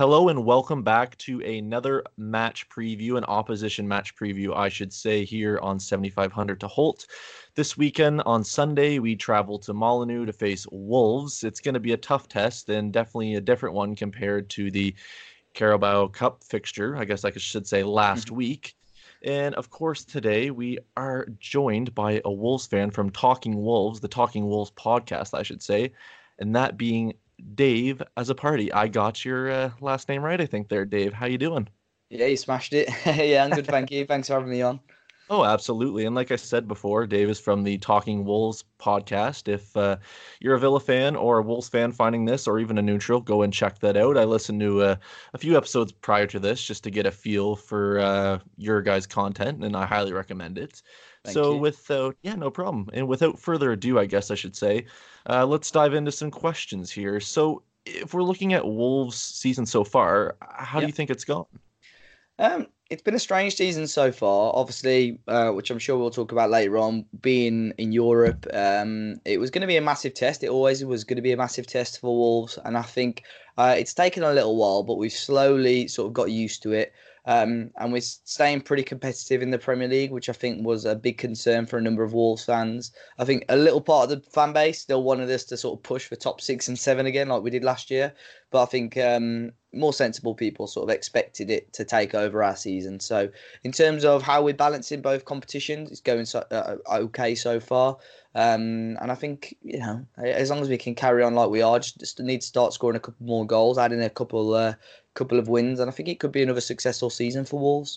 Hello and welcome back to another match preview, an opposition match preview, I should say, here on 7500 to Holt. This weekend on Sunday, we travel to Molineux to face Wolves. It's going to be a tough test and definitely a different one compared to the Carabao Cup fixture, I guess I should say last Mhm. week. And of course, today we are joined by a Wolves fan from Talking Wolves, the Talking Wolves podcast, I should say, and that being Dave as a party. I got your last name right, I think there, Dave. How you doing? Yeah, you smashed it. Yeah, I'm good, thank you. Thanks for having me on. Oh, absolutely. And like I said before, Dave is from the Talking Wolves podcast. If you're a Villa fan or a Wolves fan finding this, or even a neutral, go and check that out. I listened to a few episodes prior to this just to get a feel for your guys' content, and I highly recommend it. Thank So, you. yeah, no problem. And without further ado, I guess I should say, let's dive into some questions here. So, if we're looking at Wolves' season so far, how do you Yep. think it's gone? It's been a strange season so far, obviously, which I'm sure we'll talk about later on. Being in Europe, it was going to be a massive test. It always was going to be a massive test for Wolves, and I think it's taken a little while, but we've slowly sort of got used to it. And we're staying pretty competitive in the Premier League, which I think was a big concern for a number of Wolves fans. I think a little part of the fan base still wanted us to sort of push for top 6 and 7 again, like we did last year. But I think more sensible people sort of expected it to take over our season. So in terms of how we're balancing both competitions, it's going okay so far. And I think as long as we can carry on like we are, just need to start scoring a couple more goals, adding a couple of wins, and I think it could be another successful season for Wolves.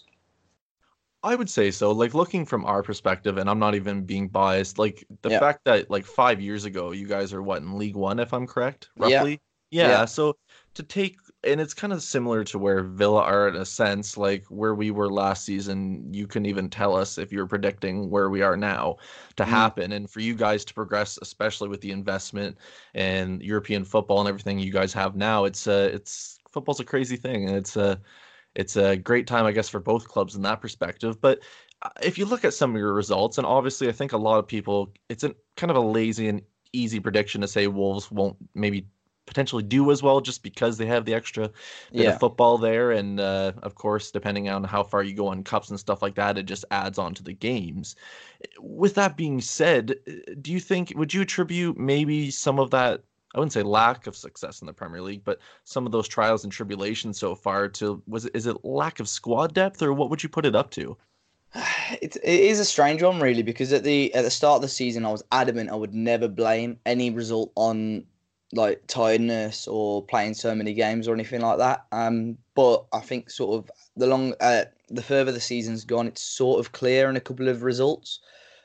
I would say so. Like looking from our perspective, and I'm not even being biased, like the Yeah, fact that like 5 years ago, you guys are what in League One, if I'm correct, yeah, roughly. yeah. Yeah. So to take, and it's kind of similar to where Villa are in a sense, like where we were last season. You couldn't even tell us if you were predicting where we are now to Mm. happen, and for you guys to progress, especially with the investment and European football and everything you guys have now, it's football's a crazy thing, and it's a great time, I guess, for both clubs in that perspective. But if you look at some of your results, and obviously, I think a lot of people, it's a kind of a lazy and easy prediction to say Wolves won't maybe potentially do as well just because they have the extra bit of Yeah. football there. And of course, depending on how far you go in cups and stuff like that, it just adds on to the games. With that being said, do you think, would you attribute maybe some of that? I wouldn't say lack of success in the Premier League, but some of those trials and tribulations so far to is it lack of squad depth, or what would you put it up to? It is a strange one, really, because at the start of the season, I was adamant I would never blame any result on like tiredness or playing so many games or anything like that. But I think sort of the further the season's gone, it's sort of clear in a couple of results.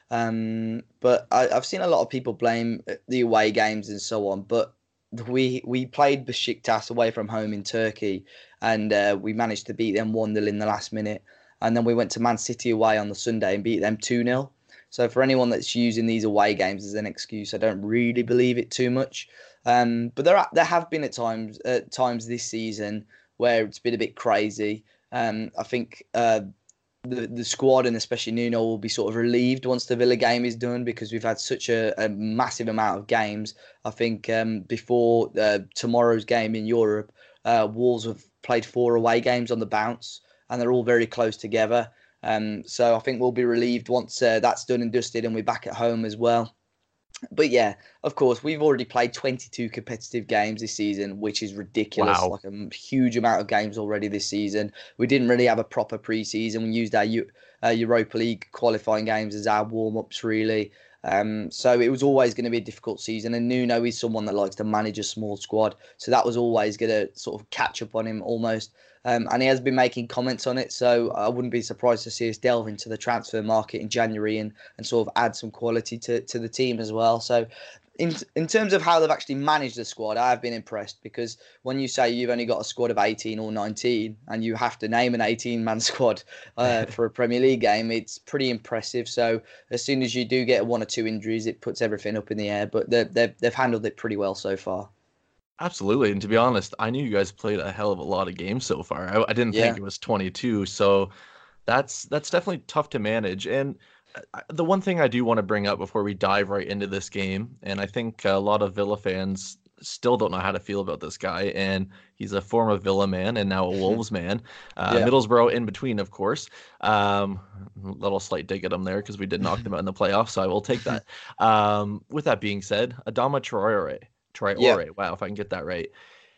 But I've seen a lot of people blame the away games and so on, but we played Besiktas away from home in Turkey, and we managed to beat them 1-0 in the last minute. And then we went to Man City away on the Sunday and beat them 2-0. So for anyone that's using these away games as an excuse, I don't really believe it too much. But there have been at times this season where it's been a bit crazy. I think the squad and especially Nuno will be sort of relieved once the Villa game is done because we've had such a massive amount of games. I think before tomorrow's game in Europe, Wolves have played 4 away games on the bounce, and they're all very close together. So I think we'll be relieved once that's done and dusted, and we're back at home as well. But yeah, of course, we've already played 22 competitive games this season, which is ridiculous. Wow. Like a huge amount of games already this season. We didn't really have a proper pre-season. We used our Europa League qualifying games as our warm-ups, really. So it was always going to be a difficult season. And Nuno is someone that likes to manage a small squad. So that was always going to sort of catch up on him almost. And he has been making comments on it. So I wouldn't be surprised to see us delve into the transfer market in January and sort of add some quality to the team as well. So in terms of how they've actually managed the squad, I have been impressed because when you say you've only got a squad of 18 or 19 and you have to name an 18-man squad for a Premier League game, it's pretty impressive. So as soon as you do get 1 or 2 injuries, it puts everything up in the air. But they've handled it pretty well so far. Absolutely. And to be honest, I knew you guys played a hell of a lot of games so far. I didn't think Yeah. it was 22. So that's definitely tough to manage. And the one thing I do want to bring up before we dive right into this game, and I think a lot of Villa fans still don't know how to feel about this guy. And he's a former Villa man and now a Wolves man. Yeah. Middlesbrough in between, of course. Little slight dig at him there because we did knock them out in the playoffs, so I will take that. With that being said, Adama Traore. Yeah. Traore. Wow, if I can get that right.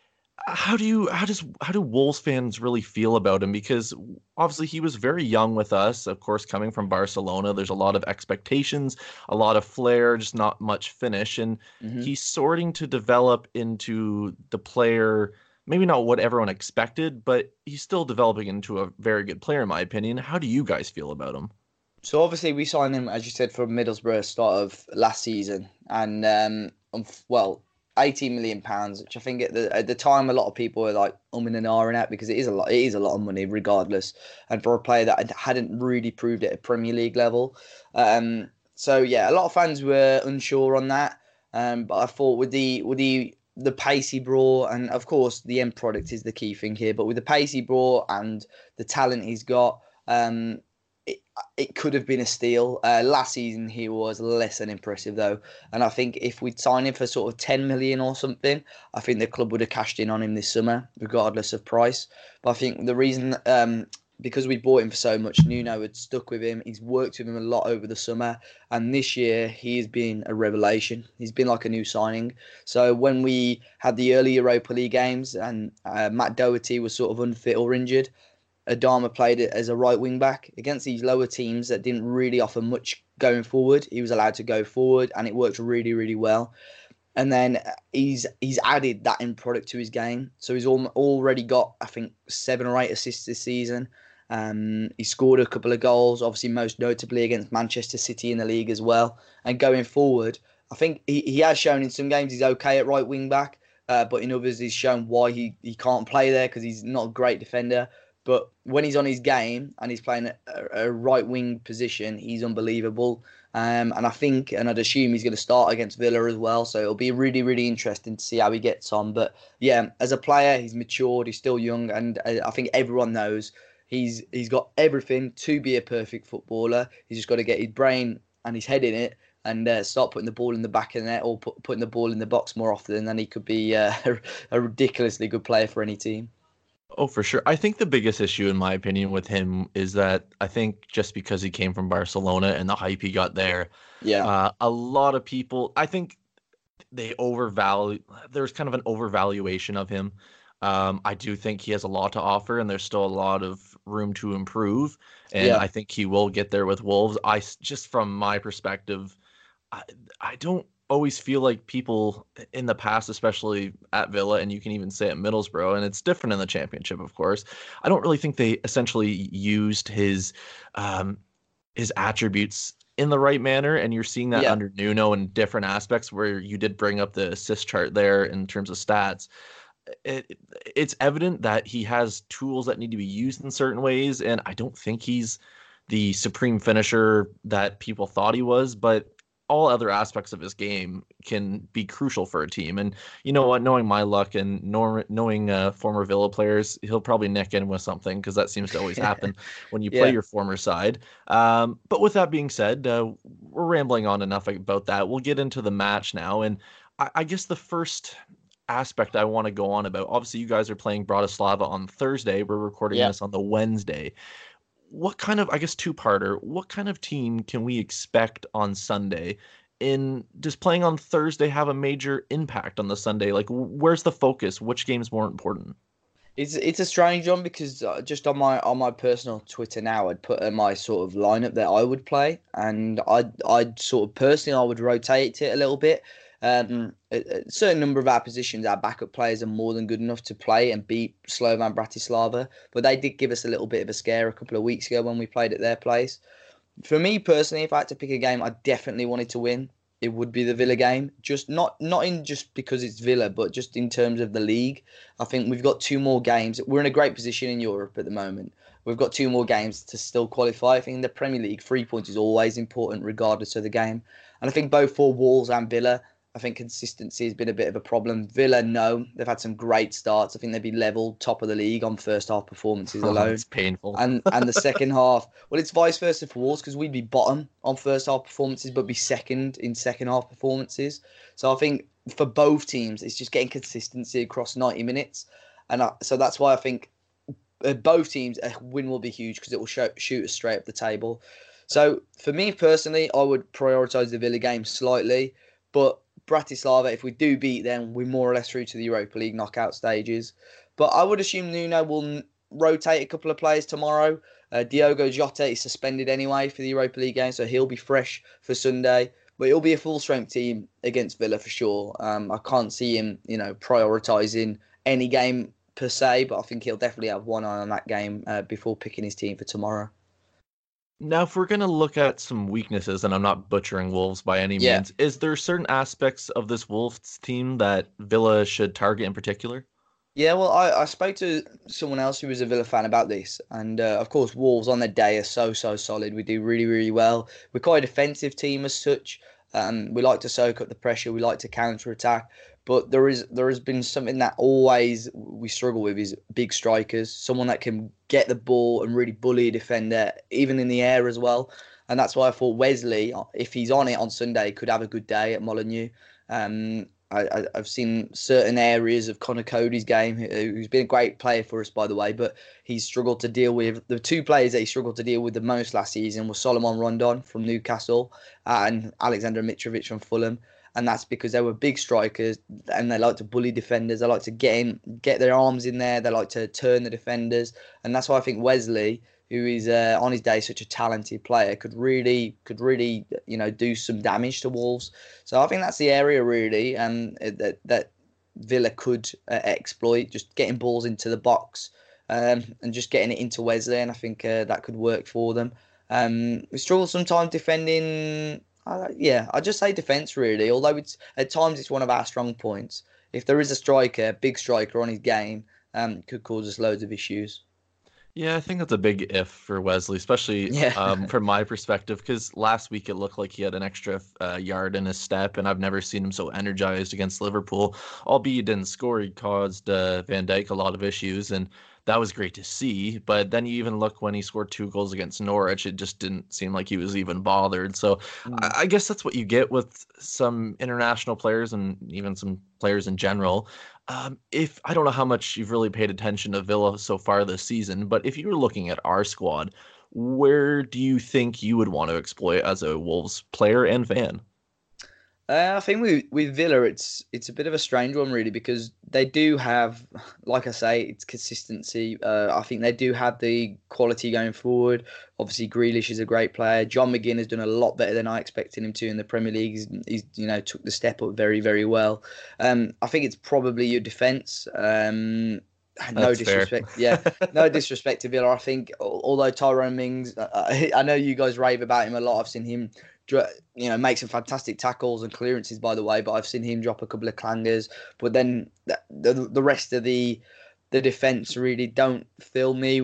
How do Wolves fans really feel about him? Because obviously he was very young with us, of course, coming from Barcelona. There's a lot of expectations, a lot of flair, just not much finish, and hmm he's starting to develop into the player. Maybe not what everyone expected, but he's still developing into a very good player, in my opinion. How do you guys feel about him? So obviously we signed him, as you said, from Middlesbrough start of last season, and well, £18 million, which I think at the time a lot of people were like umming and ahhing at because it is a lot. It is a lot of money, regardless, and for a player that hadn't really proved it at Premier League level. So yeah, a lot of fans were unsure on that. But I thought with the pace he brought, and of course the end product is the key thing here. But with the pace he brought and the talent he's got, it, it could have been a steal. Last season he was less than impressive though, and I think if we'd signed him for sort of 10 million or something, I think the club would have cashed in on him this summer, regardless of price. But I think the reason, because we bought him for so much, Nuno had stuck with him. He's worked with him a lot over the summer, and this year he has been a revelation. He's been like a new signing. So when we had the early Europa League games and Matt Doherty was sort of unfit or injured, Adama played it as a right wing back against these lower teams that didn't really offer much going forward. He was allowed to go forward, and it worked really, really well. And then he's added that end product to his game, so he's already got, I think, 7 or 8 assists this season. He scored a couple of goals, obviously most notably against Manchester City in the league as well. And going forward, I think he has shown in some games he's okay at right wing back, but in others he's shown why he can't play there because he's not a great defender. But when he's on his game and he's playing a right wing position, he's unbelievable. And I think, and I'd assume he's going to start against Villa as well. So it'll be really, really interesting to see how he gets on. But yeah, as a player, he's matured. He's still young, and I think everyone knows he's got everything to be a perfect footballer. He's just got to get his brain and his head in it and start putting the ball in the back of the net or putting the ball in the box more often. And then he could be a ridiculously good player for any team. Oh, for sure. I think the biggest issue, in my opinion, with him is that I think just because he came from Barcelona and the hype he got there, Yeah, a lot of people, I think they overvalue, there's kind of an overvaluation of him. I do think he has a lot to offer, and there's still a lot of room to improve. And yeah. I think he will get there with Wolves. Just from my perspective, I, I don't always feel like people in the past, especially at Villa, and you can even say at Middlesbrough, and it's different in the Championship, of course. I don't really think they essentially used um, his attributes in the right manner, and you're seeing that Yeah, under Nuno in different aspects. Where you did bring up the assist chart there in terms of stats, it's evident that he has tools that need to be used in certain ways, and I don't think he's the supreme finisher that people thought he was, but all other aspects of his game can be crucial for a team. And you know what? Knowing my luck and knowing former Villa players, he'll probably nick in with something because that seems to always happen when you play yeah. your former side. But with that being said, we're rambling on enough about that. We'll get into the match now. And I guess the first aspect I want to go on about, obviously, you guys are playing Bratislava on Thursday. We're recording Yeah. this on the Wednesday. What kind of, I guess, two-parter, what kind of team can we expect on Sunday? In does playing on Thursday have a major impact on the Sunday? Like, where's the focus? Which game's more important? It's a strange one because just on my personal Twitter now, I'd put my sort of lineup that I would play, and I'd sort of personally I would rotate it a little bit. A certain number of our positions, our backup players are more than good enough to play and beat Slovan Bratislava, but they did give us a little bit of a scare a couple of weeks ago when we played at their place. For me personally, if I had to pick a game I definitely wanted to win, it would be the Villa game. Just not in just because it's Villa, but just in terms of the league. I think we've got 2 more games. We're in a great position in Europe at the moment. We've got 2 more games to still qualify. I think in the Premier League, 3 points is always important regardless of the game. And I think both for Wolves and Villa, I think consistency has been a bit of a problem. Villa, no, they've had some great starts. I think they'd be level top of the league on first half performances Oh, alone. it's painful. And the second half, well, it's vice versa for Wolves because we'd be bottom on first half performances, but be second in second half performances. So I think for both teams, it's just getting consistency across 90 minutes. And so that's why I think both teams, a win will be huge because it will shoot us straight up the table. So for me personally, I would prioritise the Villa game slightly. But Bratislava, if we do beat them, we're more or less through to the Europa League knockout stages. But I would assume Nuno will rotate a couple of players tomorrow. Diogo Jota is suspended anyway for the Europa League game, so he'll be fresh for Sunday. But it'll be a full-strength team against Villa for sure. I can't see him, prioritising any game per se, but I think he'll definitely have one eye on that game before picking his team for tomorrow. Now, if we're going to look at some weaknesses, and I'm not butchering Wolves by any means, is there certain aspects of this Wolves team that Villa should target in particular? Yeah, well, I spoke to someone else who was a Villa fan about this, and of course, Wolves on their day are so solid. We do really, really well. We're quite a defensive team as such. We like to soak up the pressure. We like to counter attack, but there has been something that always we struggle with is big strikers. Someone that can get the ball and really bully a defender, even in the air as well. And that's why I thought Wesley, if he's on it on Sunday, could have a good day at Molineux. I've seen certain areas of Connor Cody's game, who's been a great player for us, by the way, but he's struggled to deal with the two players that he struggled to deal with the most last season were Solomon Rondon from Newcastle and Alexander Mitrovic from Fulham. And that's because they were big strikers and they like to bully defenders. They like to get their arms in there. They like to turn the defenders. And that's why I think Wesley, who is on his day such a talented player, could really do some damage to Wolves. So I think that's the area really that Villa could exploit, just getting balls into the box and just getting it into Wesley, and I think that could work for them. We struggle sometimes defending. I just say defence really. Although at times it's one of our strong points. If there is a big striker on his game, could cause us loads of issues. Yeah, I think that's a big if for Wesley, especially from my perspective, because last week it looked like he had an extra yard in his step, and I've never seen him so energized against Liverpool. Albeit he didn't score, he caused Van Dijk a lot of issues, and that was great to see. But then you even look when he scored 2 goals against Norwich, it just didn't seem like he was even bothered. So I guess that's what you get with some international players and even some players in general. If I don't know how much you've really paid attention to Villa so far this season, but if you were looking at our squad, where do you think you would want to exploit as a Wolves player and fan? I think with Villa, it's a bit of a strange one really because they do have, like I say, it's consistency. I think they do have the quality going forward. Obviously, Grealish is a great player. John McGinn has done a lot better than I expected him to in the Premier League. He's took the step up very, very well. I think it's probably your defence. No That's disrespect, fair. yeah, no disrespect to Villa. I think although Tyrone Mings, I know you guys rave about him a lot. I've seen him make some fantastic tackles and clearances, by the way. But I've seen him drop a couple of clangers. But then the rest of the defense really wouldn't fill me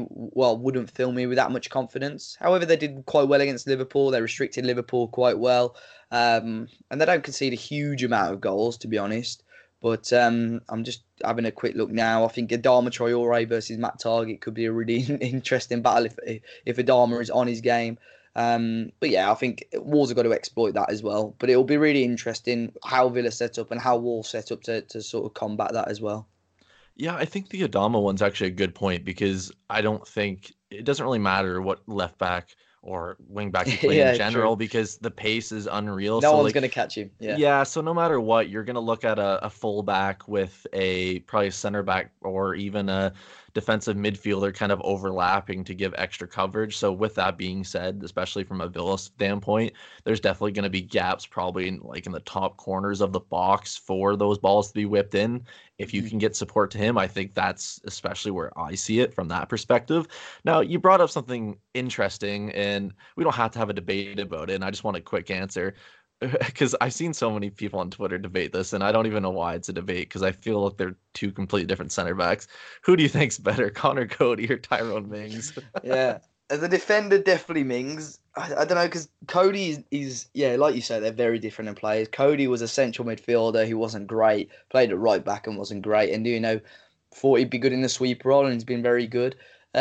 with that much confidence. However, they did quite well against Liverpool. They restricted Liverpool quite well, and they don't concede a huge amount of goals, to be honest. But I'm just having a quick look now. I think Adama Traore versus Matt Targett could be a really interesting battle if Adama is on his game. But yeah, I think Wolves have got to exploit that as well. But it'll be really interesting how Villa set up and how Wolves set up to sort of combat that as well. Yeah, I think the Adama one's actually a good point because I don't think it doesn't really matter what left back or wing back you play in Yeah, general true. because the pace is unreal. No So one's like going to catch him. Yeah. yeah, so no matter what, you're gonna look at a full back with a probably a center back or even a defensive midfielder kind of overlapping to give extra coverage. So with that being said, especially from a Villa standpoint, there's definitely going to be gaps probably in the top corners of the box for those balls to be whipped in. If you can get support to him, I think that's especially where I see it from that perspective. Now, you brought up something interesting, and we don't have to have a debate about it, and I just want a quick answer because I've seen so many people on Twitter debate this, and I don't even know why it's a debate because I feel like they're two completely different center backs. Who do you think's better, Connor Cody or Tyrone Mings? Yeah. As a defender, definitely Mings. I don't know, because Cody is, yeah, like you say, they're very different in players. Cody was a central midfielder who wasn't great, played at right back and wasn't great, and thought he'd be good in the sweep role, and he's been very good.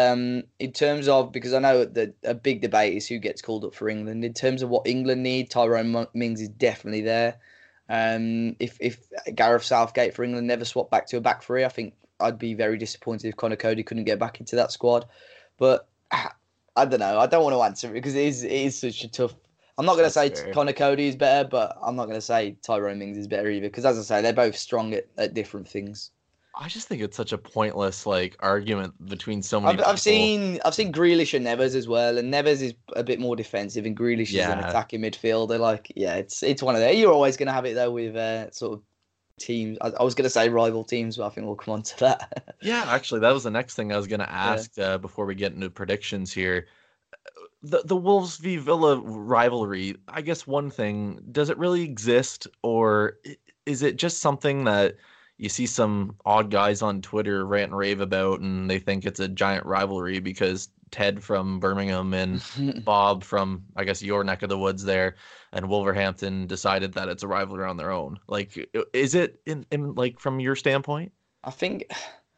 In terms of, because I know that a big debate is who gets called up for England. In terms of what England need, Tyrone Mings is definitely there. If Gareth Southgate for England never swapped back to a back three, I think I'd be very disappointed if Connor Cody couldn't get back into that squad. But I don't know. I don't want to answer it because it is such a tough. I'm not going to say fair. Connor Cody is better, but I'm not going to say Tyrone Mings is better either because, as I say, they're both strong at different things. I just think it's such a pointless like argument between so many I've people. seen Grealish and Neves as well, and Neves is a bit more defensive, and Grealish is an Yeah. attacking midfielder. Like, yeah, it's one of them. You're always going to have it though with sort of teams. I was going to say rival teams, but I think we'll come on to that. Yeah, actually, that was the next thing I was going to Yeah. ask before we get into predictions here. The Wolves v Villa rivalry, I guess one thing, does it really exist, or is it just something that you see some odd guys on Twitter rant and rave about and they think it's a giant rivalry because Ted from Birmingham and Bob from, I guess, your neck of the woods there and Wolverhampton decided that it's a rivalry on their own? Like, is it in like from your standpoint? I think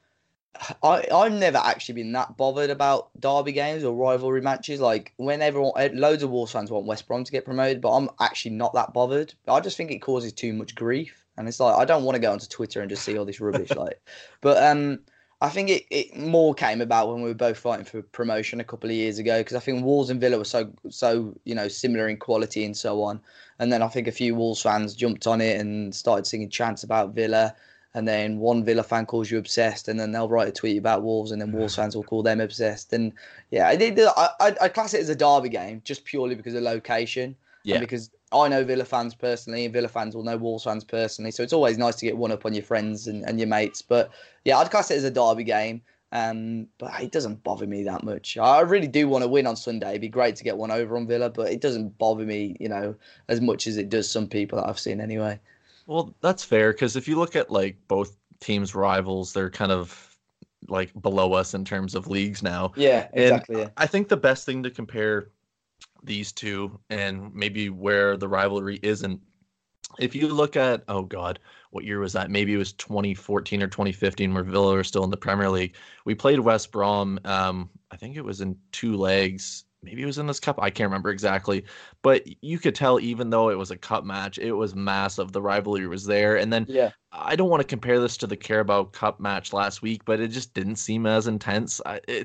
I've never actually been that bothered about derby games or rivalry matches. Like when loads of Wolves fans want West Brom to get promoted, but I'm actually not that bothered. I just think it causes too much grief, and it's like I don't want to go onto Twitter and just see all this rubbish. But I think it more came about when we were both fighting for promotion a couple of years ago because I think Wolves and Villa were so similar in quality and so on, and then I think a few Wolves fans jumped on it and started singing chants about Villa. And then one Villa fan calls you obsessed, and then they'll write a tweet about Wolves, and then Wolves fans will call them obsessed. And yeah, I class it as a derby game just purely because of location and Yeah. because I know Villa fans personally, and Villa fans will know Wolves fans personally. So it's always nice to get one up on your friends and your mates. But yeah, I'd class it as a derby game. But it doesn't bother me that much. I really do want to win on Sunday. It'd be great to get one over on Villa, but it doesn't bother me, as much as it does some people that I've seen anyway. Well, that's fair because if you look at like both teams' rivals, they're kind of like below us in terms of leagues now. Yeah, And exactly. Yeah. I think the best thing to compare these two and maybe where the rivalry isn't, if you look at, oh God, what year was that? Maybe it was 2014 or 2015 where Villa were still in the Premier League. We played West Brom. I think it was in two legs. Maybe it was in this cup. I can't remember exactly. But you could tell, even though it was a cup match, it was massive. The rivalry was there. And then Yeah. I don't want to compare this to the Carabao Cup match last week, but it just didn't seem as intense.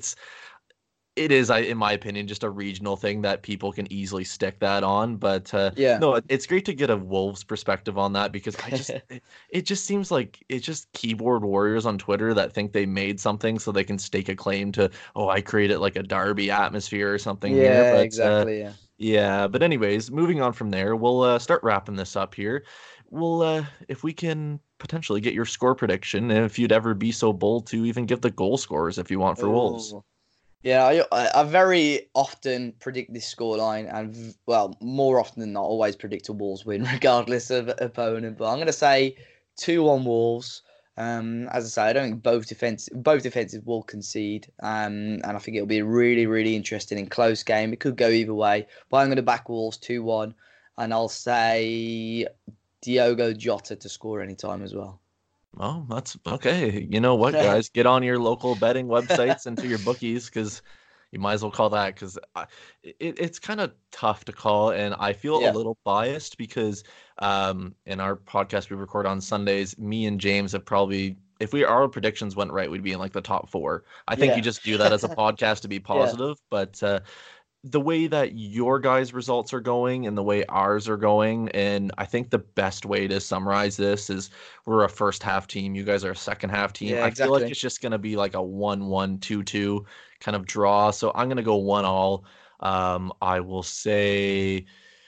It is, in my opinion, just a regional thing that people can easily stick that on. But Yeah. no, it's great to get a Wolves perspective on that because it just seems like it's just keyboard warriors on Twitter that think they made something so they can stake a claim to, oh, I created like a derby atmosphere or something here. Yeah, But exactly. Yeah. yeah, but anyways, moving on from there, we'll start wrapping this up here. If we can potentially get your score prediction, and if you'd ever be so bold to even give the goal scorers if you want for Wolves. Ooh. Yeah, I very often predict this scoreline, and well, more often than not, always predict a Wolves win, regardless of opponent. But I'm going to say 2-1 Wolves. As I say, I don't think both defenses will concede, and I think it'll be a really, really interesting and close game. It could go either way, but I'm going to back Wolves 2-1, and I'll say Diogo Jota to score any time as well. Oh, that's okay. You know what, guys? Get on your local betting websites and to your bookies because you might as well call that because it's kind of tough to call. And I feel a Yeah. little biased because in our podcast we record on Sundays, me and James have probably, if our predictions went right, we'd be in like the top four. I think Yeah. you just do that as a podcast to be positive, but the way that your guys' results are going and the way ours are going. And I think the best way to summarize this is we're a first half team. You guys are a second half team. Yeah, I feel like exactly. it's just going to be like a 1-1, 2-2 kind of draw. So I'm going to go 1-1. I will say,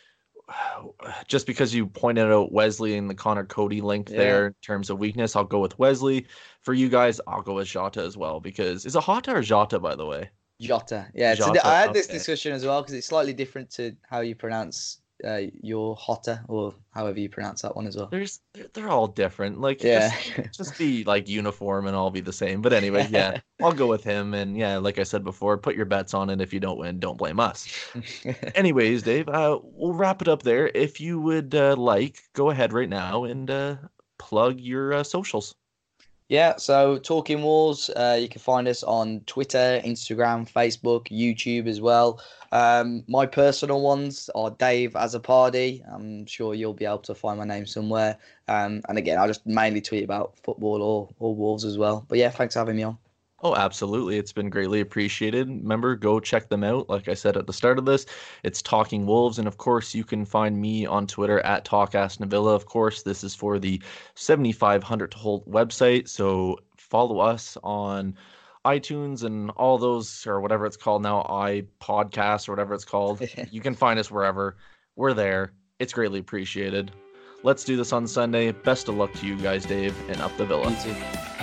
just because you pointed out Wesley and the Connor Cody link Yeah. there in terms of weakness, I'll go with Wesley. For you guys, I'll go with Jota as well because is it Jota or Jota, by the way? Jota. Yeah, Jota. I had this Okay. discussion as well because it's slightly different to how you pronounce your Hotter or however you pronounce that one as well. They're all different. Like Yeah. just be like uniform and all be the same. But anyway, yeah, I'll go with him. And yeah, like I said before, put your bets on it. If you don't win, don't blame us. Anyways, Dave, we'll wrap it up there. If you would go ahead right now and plug your socials. Yeah, so Talking Wolves, you can find us on Twitter, Instagram, Facebook, YouTube as well. My personal ones are Dave Azzopardi. I'm sure you'll be able to find my name somewhere. And again, I just mainly tweet about football or Wolves as well. But yeah, thanks for having me on. Oh, absolutely. It's been greatly appreciated. Remember, go check them out. Like I said at the start of this, it's Talking Wolves. And of course, you can find me on Twitter at TalkAskNavilla. Of course, this is for the 7,500 to hold website. So follow us on iTunes and all those, or whatever it's called now, iPodcast or whatever it's called. You can find us wherever. We're there. It's greatly appreciated. Let's do this on Sunday. Best of luck to you guys, Dave, and up the Villa. You too.